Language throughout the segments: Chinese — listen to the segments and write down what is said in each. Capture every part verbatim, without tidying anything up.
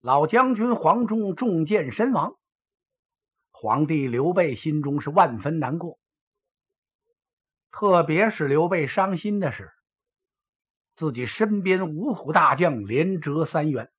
老将军黄忠中箭身亡，皇帝刘备心中是万分难过。特别是刘备伤心的是，自己身边五虎大将连折三员，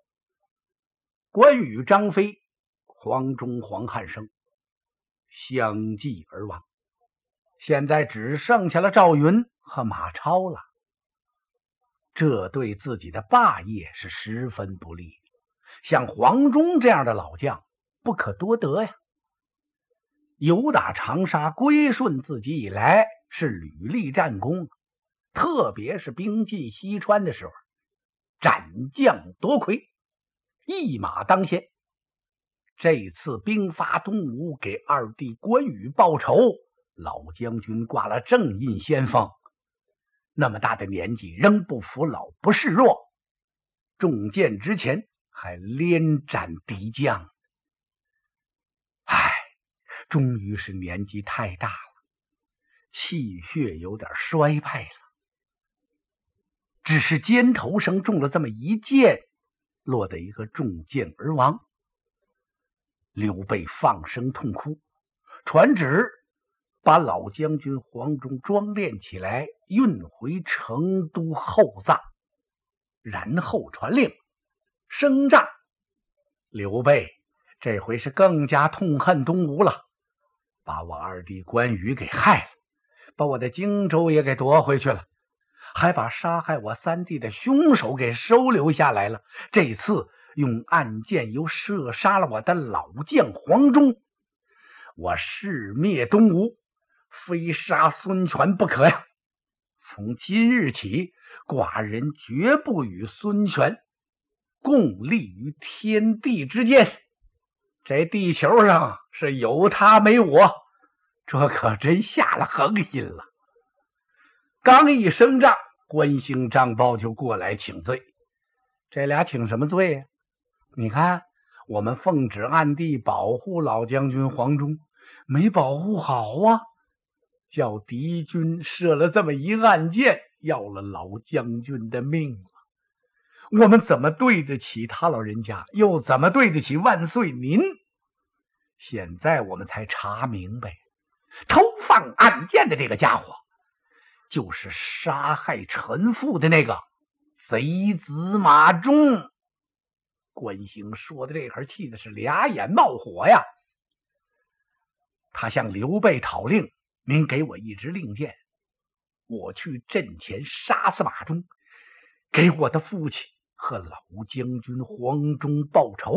关羽、张飞、黄忠、黄汉升相继而亡，现在只剩下了赵云和马超了。这对自己的霸业是十分不利，像黄忠这样的老将不可多得呀。由打长沙归顺自己以来，是屡立战功，特别是兵进西川的时候，斩将夺魁，一马当先。这次兵发东吴，给二弟关羽报仇，老将军挂了正印先锋。那么大的年纪，仍不服老，不示弱，中箭之前还连斩敌将。唉，终于是年纪太大了，气血有点衰败了。只是肩头上中了这么一箭，落得一个中箭而亡。刘备放声痛哭，传旨把老将军黄忠装殓起来，运回成都厚葬，然后传令升帐。刘备这回是更加痛恨东吴了，把我二弟关羽给害了，把我的荆州也给夺回去了，还把杀害我三弟的凶手给收留下来了。这次用暗箭又射杀了我的老将黄忠，我誓灭东吴，非杀孙权不可呀！从今日起，寡人绝不与孙权共立于天地之间。这地球上是有他没我，这可真下了狠心了。刚一升帐，关兴、张苞就过来请罪。这俩请什么罪呀？你看，我们奉旨暗地保护老将军黄忠，没保护好啊，叫敌军射了这么一暗箭，要了老将军的命了。我们怎么对得起他老人家，又怎么对得起万岁您？现在我们才查明白，投放暗箭的这个家伙，就是杀害臣父的那个贼子马忠。关兴说的这会儿气的是俩眼冒火呀。他向刘备讨令，您给我一支令箭，我去阵前杀死马忠，给我的父亲和老将军黄忠报仇。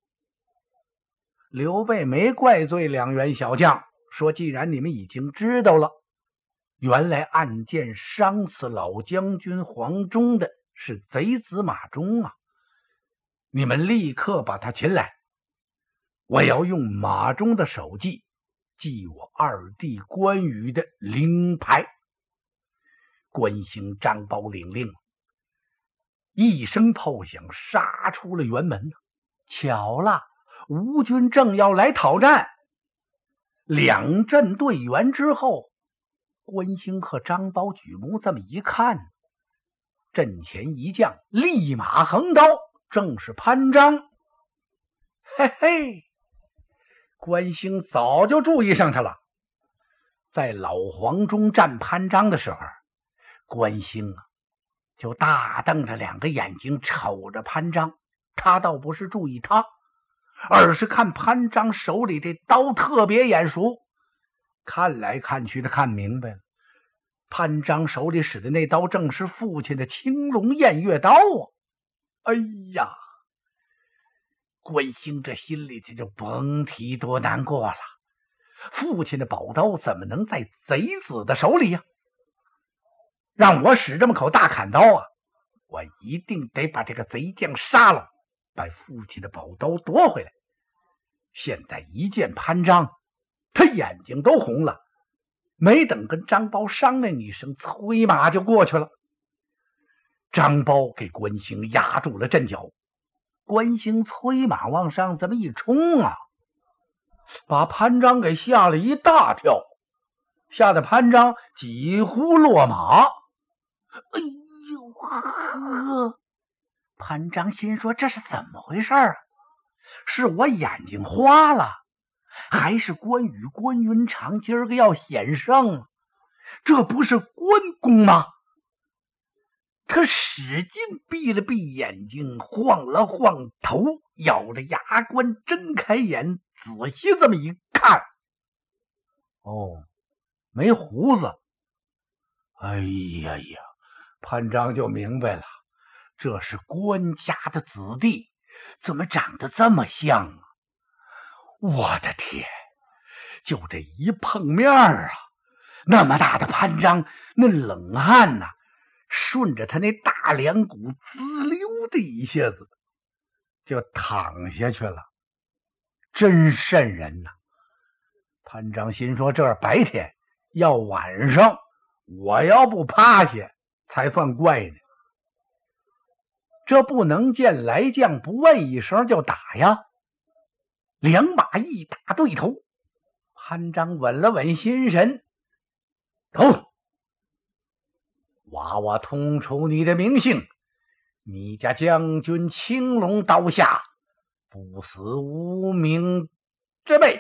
刘备没怪罪两员小将，说既然你们已经知道了，原来暗箭伤死老将军黄忠的是贼子马忠啊，你们立刻把他擒来，我要用马忠的首级记我二弟关羽的灵牌。关兴、张苞领令，一声炮响，杀出了辕门。巧了，吴军正要来讨战，两阵对圆之后，关兴和张苞举目这么一看，阵前一将立马横刀，正是潘璋。嘿嘿，关兴早就注意上他了。在老黄忠战潘璋的时候，关兴啊就大瞪着两个眼睛瞅着潘璋，他倒不是注意他，而是看潘璋手里这刀特别眼熟。看来看去的看明白了，潘璋手里使的那刀正是父亲的青龙偃月刀啊！哎呀，关兴这心里这就甭提多难过了。父亲的宝刀怎么能在贼子的手里呀？让我使这么口大砍刀啊，我一定得把这个贼将杀了，把父亲的宝刀夺回来。现在一见潘璋，他眼睛都红了，没等跟张苞商量一声，催马就过去了。张苞给关兴压住了阵脚，关兴催马往上这么一冲啊，把潘璋给吓了一大跳，吓得潘璋几乎落马。哎呦呵， 潘璋心说这是怎么回事啊？是我眼睛花了，还是关羽关云长今儿个要险胜啊？这不是关公吗？他使劲闭了闭眼睛，晃了晃头，咬着牙关，睁开眼，仔细这么一看，哦，没胡子。哎呀呀，潘璋就明白了，这是关家的子弟，怎么长得这么像啊？我的天，就这一碰面啊，那么大的潘璋，那冷汗呐、啊，顺着他那大梁骨滋溜的一下子就躺下去了，真瘆人呐、啊！潘璋心说，这白天要晚上，我要不趴下才算怪呢。这不能见来将不问一声就打呀，两马一打对头。潘璋稳了稳心神，走，娃娃通出你的名姓，你家将军青龙刀下不死无名之辈。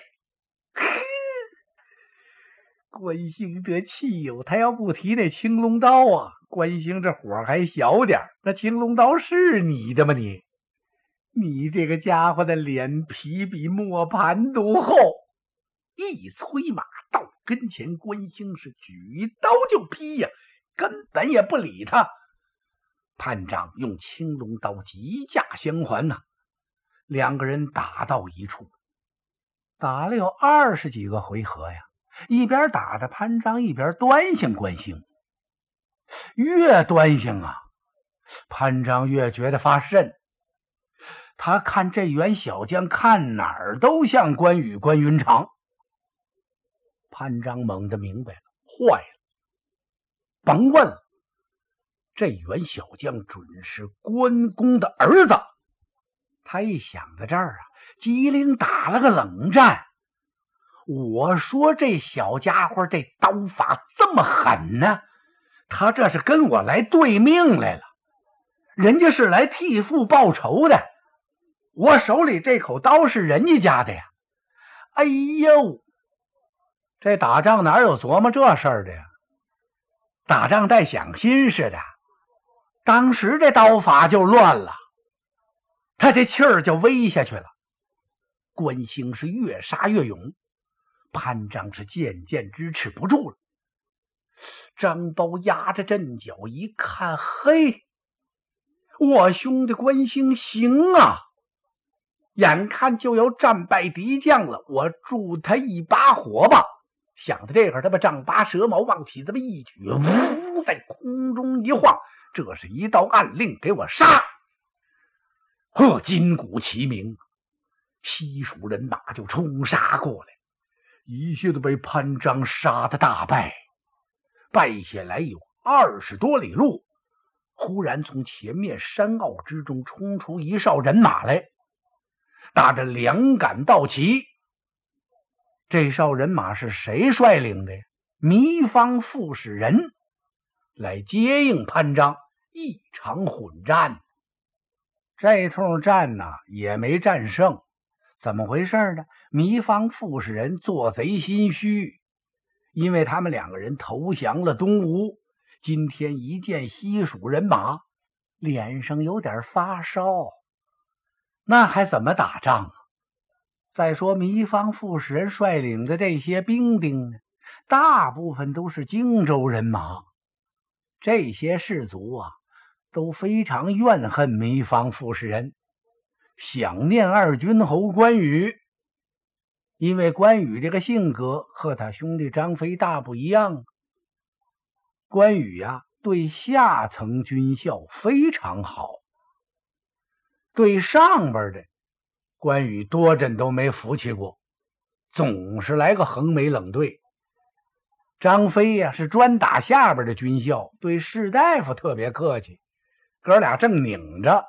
关兴这气哟，他要不提那青龙刀啊，关兴这火还小点，那青龙刀是你的吗？你你这个家伙的脸皮比磨盘都厚。一催马到跟前，关兴是举刀就劈呀、啊，根本也不理他。潘璋用青龙刀急架相还呐、啊，两个人打到一处，打了有二十几个回合呀。一边打着潘璋，一边端详关兴。越端详啊，潘璋越觉得发瘆。他看这员小将，看哪儿都像关羽关云长。潘璋猛地明白了，坏了，甭问了，这员小将准是关公的儿子。他一想到这儿啊，机灵打了个冷战。我说这小家伙这刀法这么狠呢，他这是跟我来对命来了，人家是来替父报仇的，我手里这口刀是人家家的呀。哎呦，这打仗哪有琢磨这事儿的呀？打仗带想心似的，当时这刀法就乱了，他这气儿就微下去了。关兴是越杀越勇，潘璋是渐渐支持不住了。张苞压着阵脚一看，嘿，我兄弟关兴行啊，眼看就要战败敌将了，我助他一把火吧。想到这会儿，他把丈八蛇矛往起这么一举，呜，在空中一晃，这是一道暗令，给我杀！呵，金鼓齐鸣，西蜀人马就冲杀过来，一下子被潘璋杀得大败，败下来有二十多里路。忽然从前面山坳之中冲出一哨人马来，打着两杆道旗。这哨人马是谁率领的呀？糜芳副使人来接应潘璋，一场混战。这通战呢、啊、也没战胜，怎么回事呢？糜芳副使人做贼心虚，因为他们两个人投降了东吴，今天一见西蜀人马，脸上有点发烧，那还怎么打仗啊？再说糜芳副使人率领的这些兵丁呢，大部分都是荆州人马，这些士卒啊都非常怨恨糜芳副使人，想念二军侯关羽，因为关羽这个性格和他兄弟张飞大不一样。关羽呀、啊，对下层军校非常好，对上边的关羽多阵都没服气过，总是来个横眉冷对。张飞呀、啊、是专打下边的军校，对士大夫特别客气，哥俩正拧着。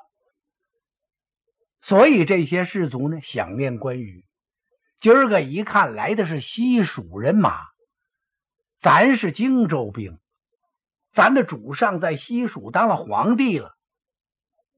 所以这些士卒呢想念关羽，今儿个一看来的是西蜀人马，咱是荆州兵，咱的主上在西蜀当了皇帝了，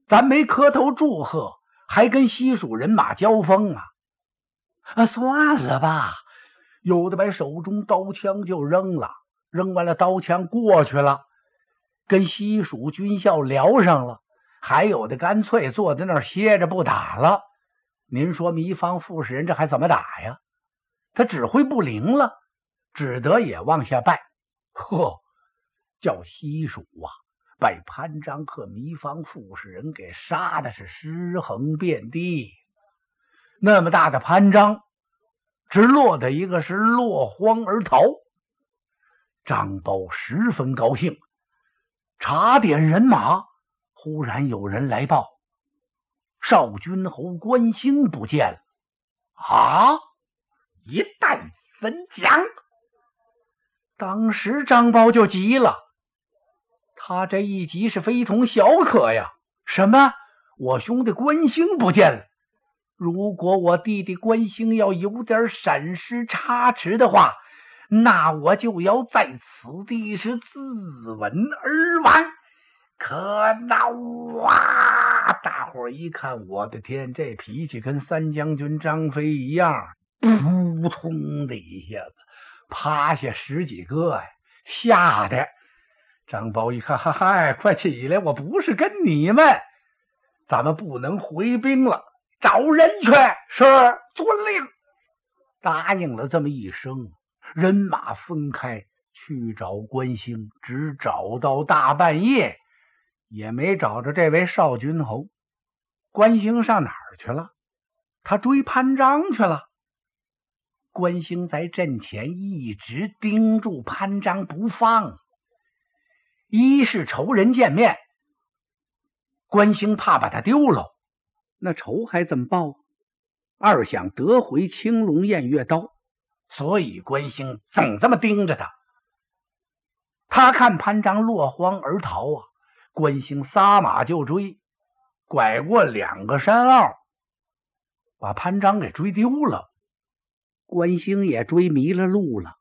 咱没磕头祝贺，还跟西蜀人马交锋啊！啊，算了吧。有的把手中刀枪就扔了，扔完了刀枪过去了，跟西蜀军校聊上了，还有的干脆坐在那儿歇着不打了。您说糜芳傅氏人这还怎么打呀？他指挥不灵了，只得也往下拜。呵，叫西蜀啊，把潘璋和糜芳傅氏人给杀的是尸横遍地。那么大的潘璋，只落得一个是落荒而逃。张苞十分高兴，查点人马，忽然有人来报，少君侯关兴不见了。啊！一代神将！当时张苞就急了，他这一急是非同小可呀。什么？我兄弟关兴不见了？如果我弟弟关兴要有点闪失差池的话，那我就要在此地是自刎而亡。可恼啊！大伙儿一看，我的天，这脾气跟三将军张飞一样，扑通的一下子趴下十几个呀，吓得张苞一看，哈哈，快起来，我不是跟你们，咱们不能回兵了，找人去。是，遵令。答应了这么一声，人马分开去找关兴，只找到大半夜，也没找着这位少君侯。关兴上哪儿去了？他追潘璋去了。关兴在阵前一直盯住潘璋不放，一是仇人见面，关兴怕把他丢了，那仇还怎么报？二想得回青龙偃月刀，所以关兴总这么盯着他。他看潘璋落荒而逃啊，关兴撒马就追，拐过两个山坳，把潘璋给追丢了。关兴也追迷了路了。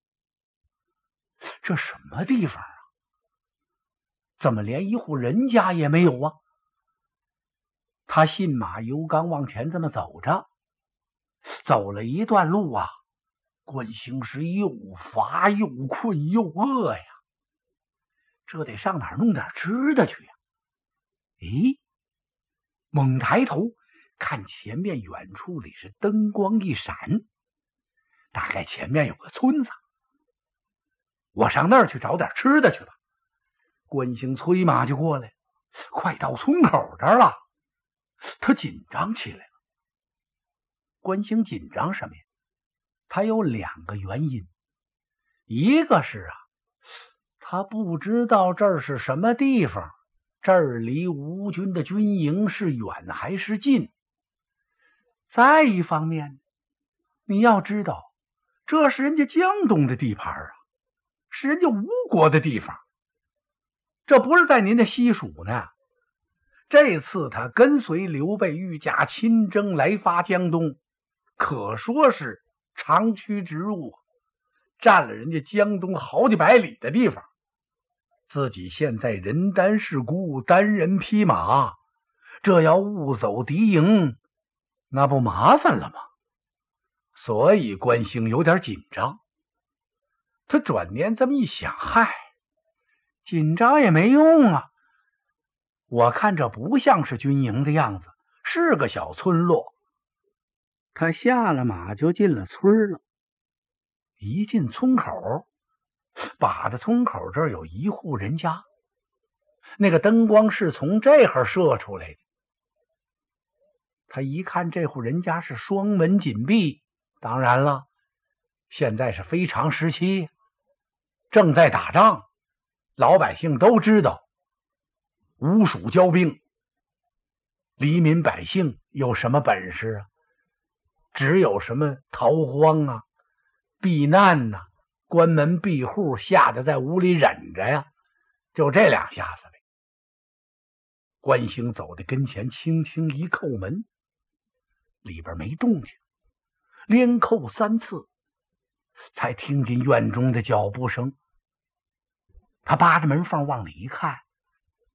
这什么地方啊？怎么连一户人家也没有啊？他信马由缰往前这么走着，走了一段路啊，关兴是又乏又困又饿呀，这得上哪儿弄点吃的去呀？咦，猛抬头看前面远处里是灯光一闪，大概前面有个村子，我上那儿去找点吃的去吧。关兴催马就过来，快到村口这儿了，他紧张起来了。关兴紧张什么呀？他有两个原因，一个是啊，他不知道这儿是什么地方，这儿离吴军的军营是远还是近。再一方面，你要知道，这是人家江东的地盘啊，是人家吴国的地方，这不是在您的西蜀呢。这次他跟随刘备御驾亲征来发江东，可说是长驱直入，占了人家江东好几百里的地方。自己现在人单势孤，单人匹马，这要误走敌营，那不麻烦了吗？所以关兴有点紧张。他转念这么一想，嗨，紧张也没用啊，我看这不像是军营的样子，是个小村落。他下了马就进了村了。一进村口，把着村口这儿有一户人家，那个灯光是从这儿射出来的。他一看这户人家是双门紧闭，当然了，现在是非常时期，正在打仗，老百姓都知道吴蜀交兵，黎民百姓有什么本事啊？只有什么逃荒啊、避难呐、啊、关门闭户，吓得在屋里忍着呀，就这两下子呗。关兴走到跟前，轻轻一叩门，里边没动静，连叩三次，才听见院中的脚步声。他扒着门缝往里一看，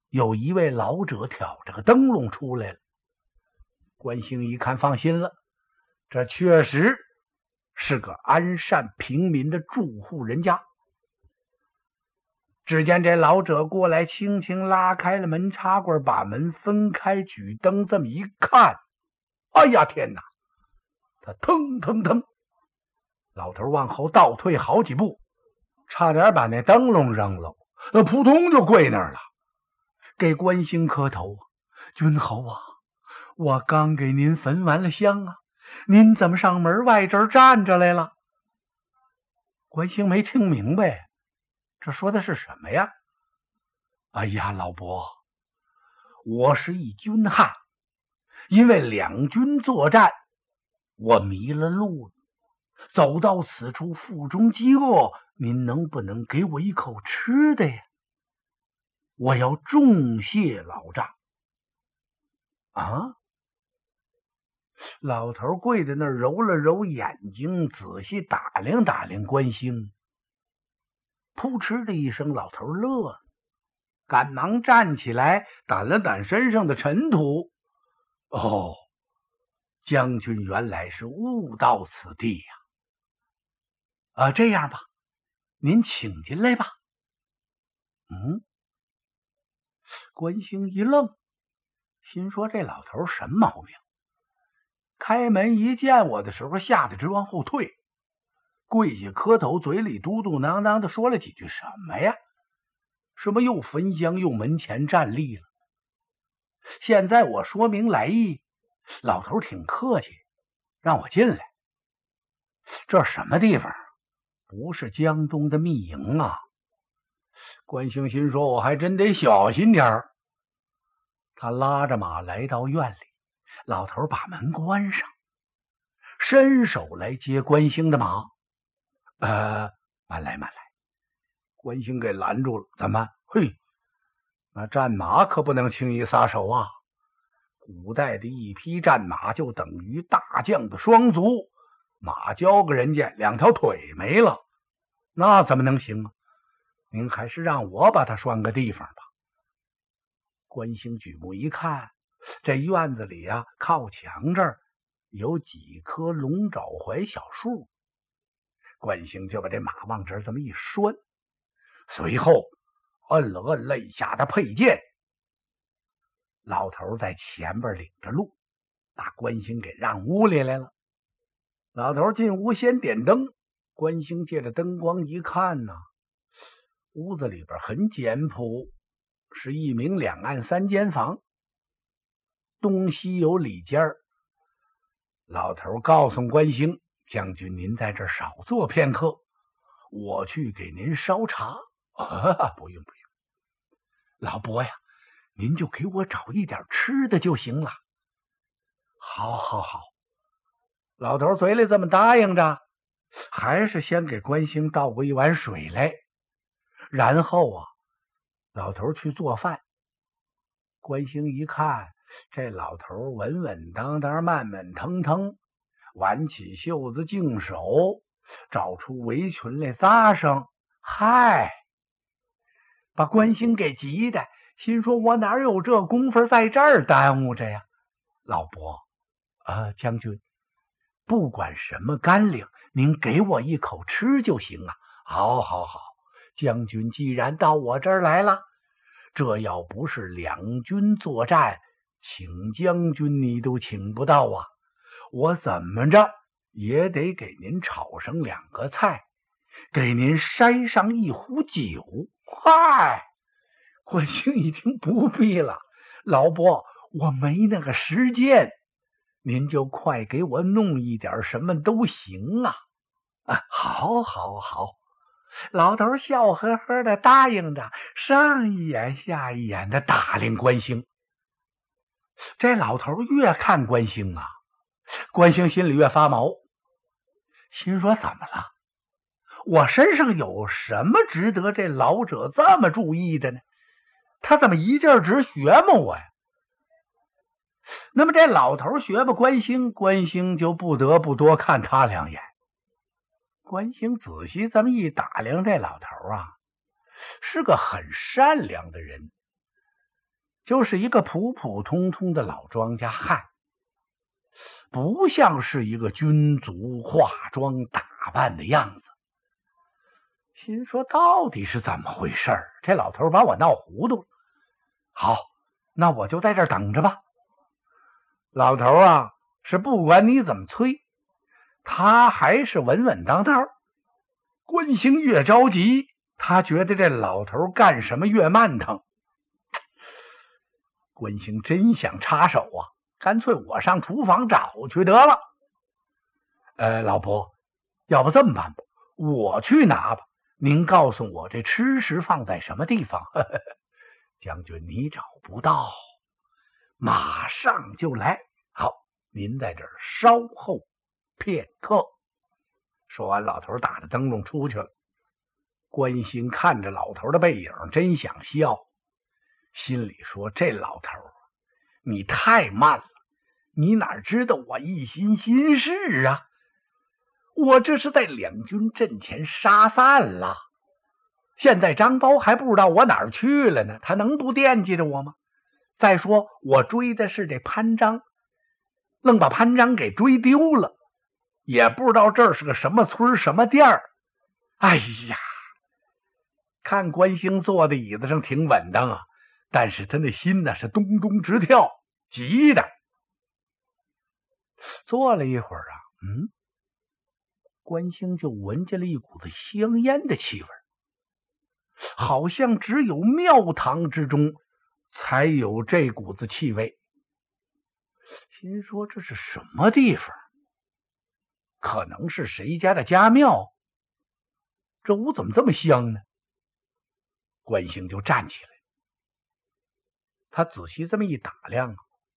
有一位老者挑着个灯笼出来了。关兴一看放心了，这确实是个安善平民的住户人家。只见这老者过来，轻轻拉开了门插棍，把门分开，举灯这么一看，哎呀天哪！他腾腾腾，老头往后倒退好几步，差点把那灯笼扔了，那扑通就跪那儿了，给关兴磕头：“君侯啊，我刚给您焚完了香啊，您怎么上门外这儿站着来了？”关兴没听明白，这说的是什么呀？哎呀，老伯，我是一军汉，因为两军作战，我迷了路了，走到此处腹中饥饿，您能不能给我一口吃的呀？我要重谢老丈。啊！老头跪在那儿，揉了揉眼睛，仔细打量打量关兴。扑哧的一声，老头乐了，赶忙站起来，掸了掸身上的尘土。哦，将军原来是误到此地呀！啊，这样吧，您请进来吧。嗯，关兴一愣，心说这老头什么毛病？开门一见我的时候，吓得直往后退，跪下磕头，嘴里嘟嘟囔囔的说了几句什么呀？什么又焚香又门前站立了？现在我说明来意，老头挺客气，让我进来。这什么地方？不是江东的密营啊！关兴心说，我还真得小心点儿。他拉着马来到院里，老头把门关上，伸手来接关兴的马。呃，慢来慢来。关兴给拦住了。怎么？嘿，那战马可不能轻易撒手啊！古代的一匹战马就等于大将的双足，马交给人家，两条腿没了，那怎么能行啊？您还是让我把它拴个地方吧。关兴举目一看，这院子里啊，靠墙这儿有几棵龙爪槐小树，关兴就把这马往这儿这么一拴，随后摁了摁肋下的佩剑。老头在前边领着路，把关兴给让屋里来了。老头进屋先点灯，关兴借着灯光一看呢，屋子里边很简朴，是一明两暗三间房，东西有里间儿。老头告诉关兴，将军您在这儿少坐片刻，我去给您烧茶。啊，不用不用，老伯呀，您就给我找一点吃的就行了。好好好，老头嘴里这么答应着，还是先给关兴倒过一碗水来，然后啊，老头去做饭。关兴一看，这老头稳稳当当，慢慢腾腾，挽起袖子净手，找出围裙来扎上。嗨，把关兴给急的，心说我哪有这功夫在这儿耽误着呀？老伯，呃，将军，不管什么干粮，您给我一口吃就行啊。好好好，将军既然到我这儿来了，这要不是两军作战，请将军你都请不到啊！我怎么着也得给您炒上两个菜，给您筛上一壶酒。嗨，关兴一听不必了，老伯，我没那个时间，您就快给我弄一点什么都行啊！啊，好，好，好。老头笑呵呵的答应着，上一眼下一眼的打量关兴。这老头越看关兴啊，关兴心里越发毛，心说怎么了？我身上有什么值得这老者这么注意的呢？他怎么一劲儿直学摸我呀？那么这老头学吧关兴，关兴就不得不多看他两眼。关兴仔细这么一打量，这老头啊，是个很善良的人。 就是一个普普通通的老庄稼汉，不像是一个军卒化妆打扮的样子。心说到底是怎么回事儿？这老头把我闹糊涂了。好，那我就在这儿等着吧。老头啊，是不管你怎么催，他还是稳稳当当。关兴越着急，他觉得这老头干什么越慢腾。关兴真想插手啊，干脆我上厨房找去得了。呃，老婆，要不这么办吧，我去拿吧。您告诉我这吃食放在什么地方？呵呵，将军你找不到，马上就来。好，您在这儿稍后片刻。说完，老头打着灯笼出去了。关兴看着老头的背影，真想笑，心里说：这老头你太慢了，你哪知道我一心心事啊？我这是在两军阵前杀散了，现在张苞还不知道我哪儿去了呢，他能不惦记着我吗？再说我追的是这潘璋，愣把潘璋给追丢了，也不知道这是个什么村什么店儿。哎呀，看关兴坐在椅子上挺稳当啊，但是他那心呢是咚咚直跳，急的。坐了一会儿啊，嗯，关兴就闻见了一股子香烟的气味，好像只有庙堂之中才有这股子气味。心说这是什么地方？可能是谁家的家庙？这屋怎么这么香呢？关兴就站起来，他仔细这么一打量，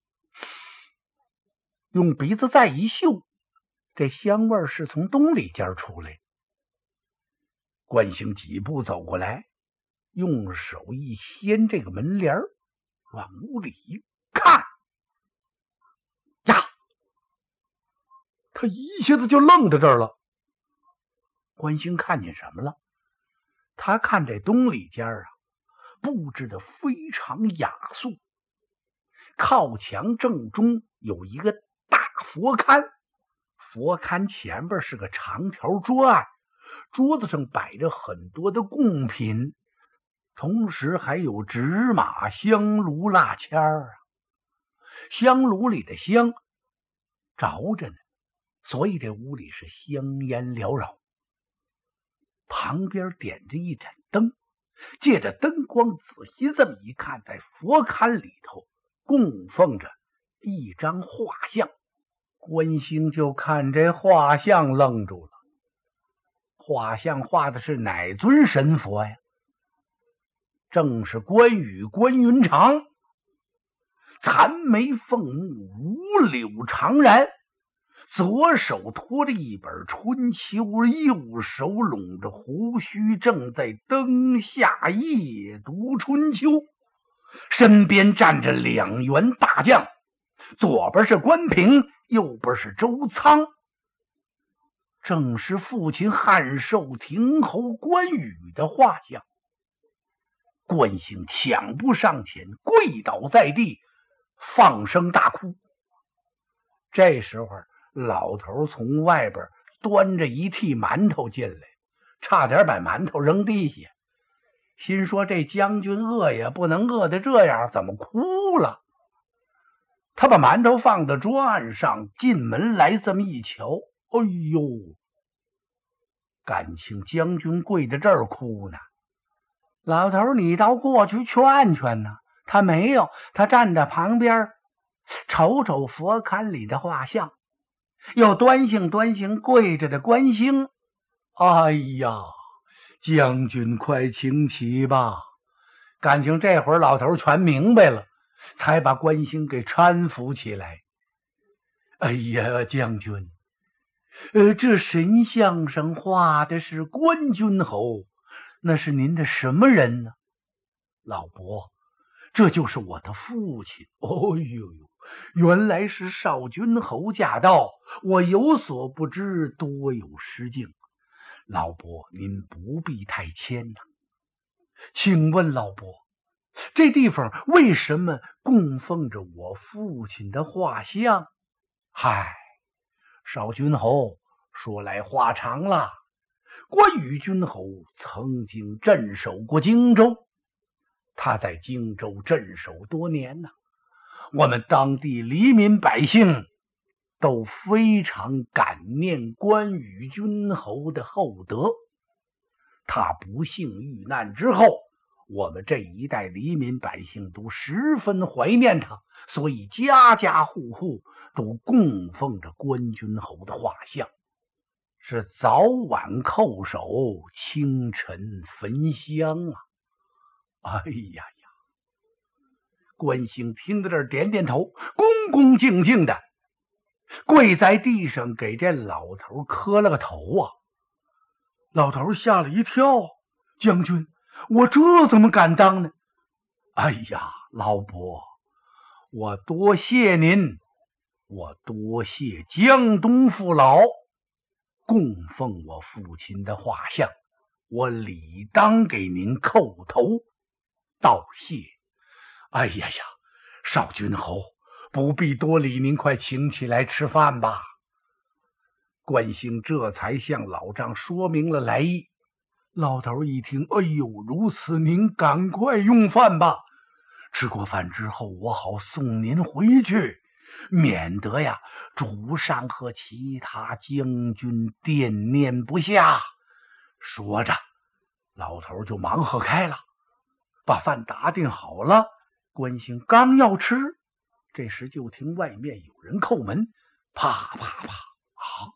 用鼻子再一嗅，这香味是从东里间出来。关兴几步走过来，用手一掀这个门帘，往屋里一看，呀，他一下子就愣在这儿了。关兴看见什么了？他看这东里间啊，布置的非常雅素，靠墙正中有一个大佛龛，佛龛前边是个长条桌案，桌子上摆着很多的贡品，同时还有纸马、香炉、蜡签儿啊。香炉里的香着着呢，所以这屋里是香烟缭绕。旁边点着一盏灯，借着灯光仔细这么一看，在佛龛里头供奉着一张画像。关兴就看这画像愣住了，画像画的是哪尊神佛呀？正是关羽关云长，残眉凤目，五柳长髯，左手托着一本春秋，右手拢着胡须，正在灯下夜读春秋。身边站着两员大将，左边是关平，右边是周仓，正是父亲汉寿亭侯关羽的画像。关兴抢步上前，跪倒在地，放声大哭。这时候老头从外边端着一屉馒头进来，差点把馒头扔地下，心说这将军饿也不能饿得这样，怎么哭了？他把馒头放到桌案上，进门来这么一瞧，哎呦，感情将军跪在这儿哭呢。老头你倒过去劝劝呢，他没有，他站在旁边瞅瞅佛龛里的画像，又端详端详跪着的关兴。哎呀，将军快请起吧。感情这会儿老头全明白了，才把关兴给搀扶起来。哎呀，将军，呃，这神像上画的是关君侯，那是您的什么人呢？老伯，这就是我的父亲。哦呦呦，原来是少君侯驾到，我有所不知，多有失敬。老伯您不必太谦呐。请问老伯， 这地方为什么供奉着我父亲的画像？嗨，少君侯，说来话长了。关羽君侯曾经镇守过荆州，他在荆州镇守多年呢、啊，我们当地黎民百姓都非常感念关羽君侯的厚德。他不幸遇难之后，我们这一代黎民百姓都十分怀念他，所以家家户户都供奉着关君侯的画像，是早晚叩首，清晨焚香啊！哎呀呀！关兴听到这儿点点头，恭恭敬敬的跪在地上给这老头磕了个头啊！老头吓了一跳，将军，我这怎么敢当呢？哎呀，老伯，我多谢您，我多谢江东父老供奉我父亲的画像，我理当给您叩头道谢。哎呀呀，少君侯不必多礼，您快请起来吃饭吧。关兴这才向老丈说明了来意。老头一听，哎呦，如此，您赶快用饭吧。吃过饭之后，我好送您回去，免得呀主上和其他将军惦念不下。说着，老头就忙活开了，把饭打定好了。关兴刚要吃，这时就听外面有人叩门，啪啪啪啊！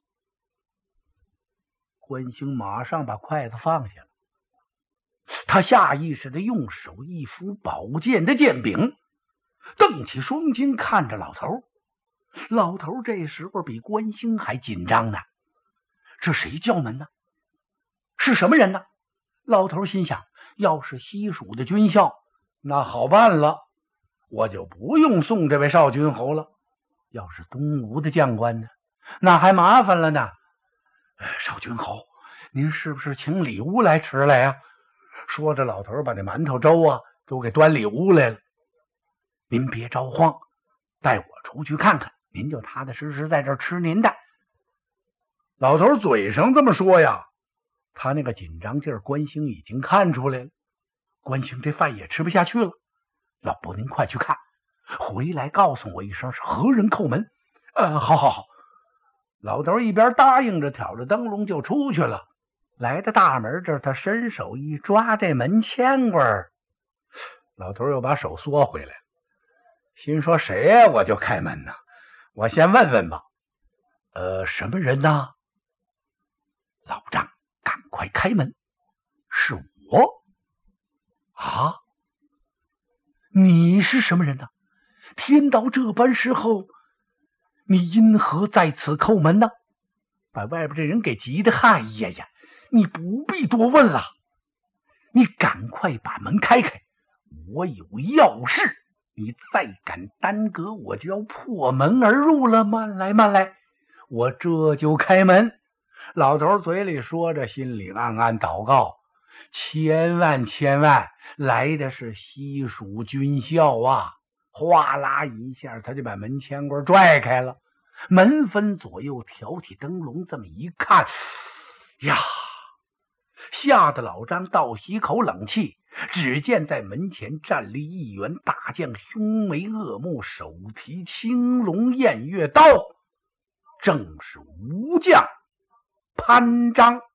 关兴马上把筷子放下了，他下意识的用手一扶宝剑的剑柄，瞪起双睛看着老头。老头这时候比关兴还紧张呢，这谁叫门呢？是什么人呢？老头心想，要是西蜀的军校，那好办了，我就不用送这位少君侯了。要是东吴的将官呢，那还麻烦了呢。少君侯，您是不是请里屋来吃来呀？说着，老头把那馒头粥啊都给端里屋来了。您别着慌，带我出去看看，您就踏踏实实在这儿吃您的。老头嘴上这么说呀，他那个紧张劲儿，关兴已经看出来了。关兴这饭也吃不下去了。老伯，您快去看，回来告诉我一声是何人叩门。呃，好好好。老头一边答应着，挑着灯笼就出去了。来到大门这儿，他伸手一抓这门牵棍，老头又把手缩回来，心说谁呀、啊、我就开门呢，我先问问吧。呃，什么人呢？老丈，赶快开门，是我。啊，你是什么人呢？天到这般时候，你因何在此叩门呢？把外边这人给急得，嗨呀呀，你不必多问了，你赶快把门开开，我有要事，你再敢耽搁，我就要破门而入了。慢来慢来，我这就开门。老头嘴里说着，心里暗暗祷告，千万千万来的是西蜀军校啊！哗啦一下，他就把门牵棍拽开了，门分左右，挑起灯笼，这么一看呀，吓得老张倒吸口冷气。只见在门前站立一员大将，凶眉恶目，手提青龙偃月刀，正是吴将潘璋。